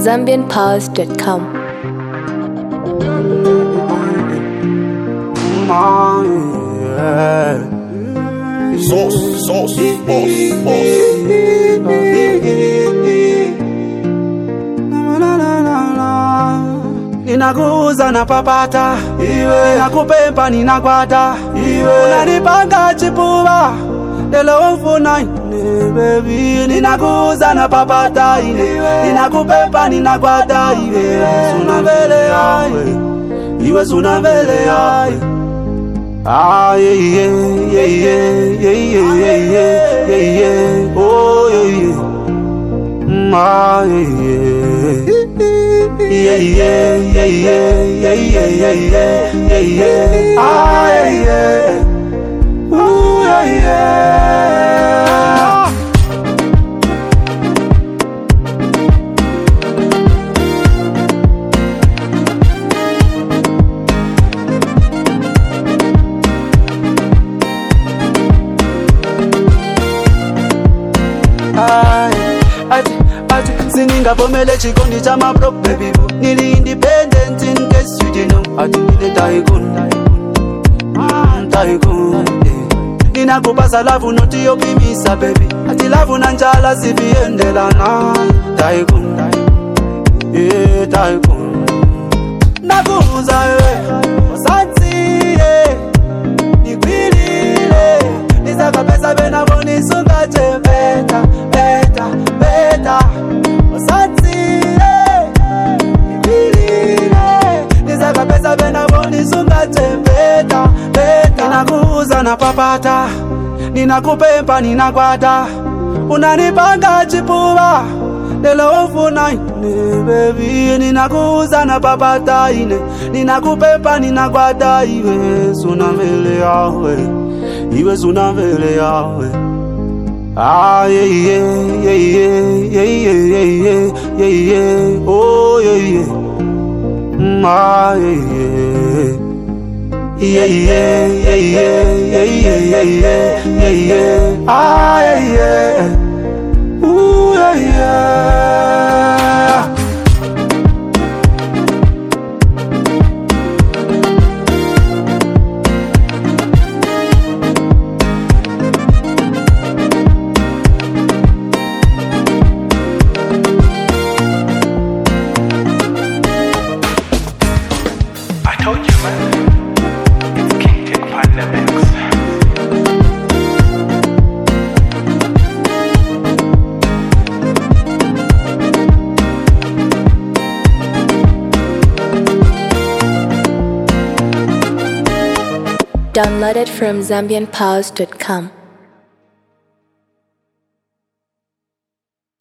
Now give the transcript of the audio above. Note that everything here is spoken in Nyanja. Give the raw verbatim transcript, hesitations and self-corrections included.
zambian pause dot com. Sauce, sauce, boss, boss. Ninakuuza na papata iwe, nakupempa ninakwata iwe, unanipanga chipuba lelo ufuna ine baby. Ninakuuza na papata iwe, ninakupempa ninakwata iwe, suna vele yawe iwe, suna vele yawe. Ah yeah yeah yeah yeah yeah yeah yeah yeah yeah oh yeah yeah mm, ah yeah yeah yeah yeah yeah yeah yeah yeah yeah yeah yeah ah yeah yeah ooh yeah yeah. Ati, ati, siningavomele chikondi cha mabro baby boo. Nili independent in case you didn't know. Ati nile tycoon, mm, tycoon yeah. Ninakupasa lavu noti yopimisa baby. Ati lavu na njala siviendelana. Tycoon, yeah, tycoon. Nakuuza we, osansi yeah. Nikwilile, nisaka pesa bena boni sunga chepeta. Beta, beta, osati, eh, ibilile, nizaka pesa bena boni sunga chepeta, beta. Ninakuuza na papata, ninakupempa ninakwata, unanipanga chipuba lelo ufuna ine baby. Ninakuuza na papata ine, ninakupempa ninakwata iwe, suna vele yawe iwe, suna vele yawe. Ah yeah yeah yeah yeah yeah yeah yeah yeah yeah oh yeah yeah mm, ah yeah yeah yeah yeah yeah yeah yeah yeah yeah yeah yeah ah yeah yeah ooh yeah yeah. Told you, man. It's King Tick Pandemics. Downloaded from zambian pause dot com.